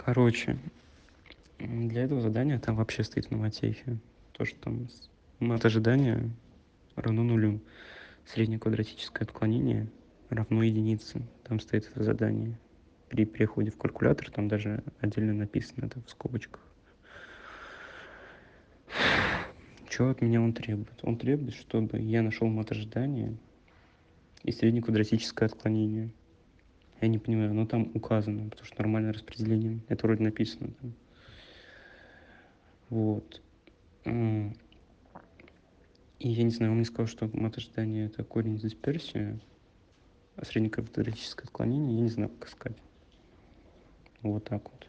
Короче, для этого задания там вообще стоит в номотехе. То, что там мат ожидания равно нулю. Среднее квадратическое отклонение равно единице. Там стоит это задание. При переходе в калькулятор там даже отдельно написано это в скобочках. Что от меня он требует? Он требует, чтобы я нашел мат ожидания и среднее квадратическое отклонение. Я не понимаю, но там указано, потому что нормальное распределение. Это вроде написано там. Вот. И я не знаю, он мне сказал, что мат ожидания это корень из дисперсии, а среднее квадратическое отклонение я не знаю, как искать. Вот так вот.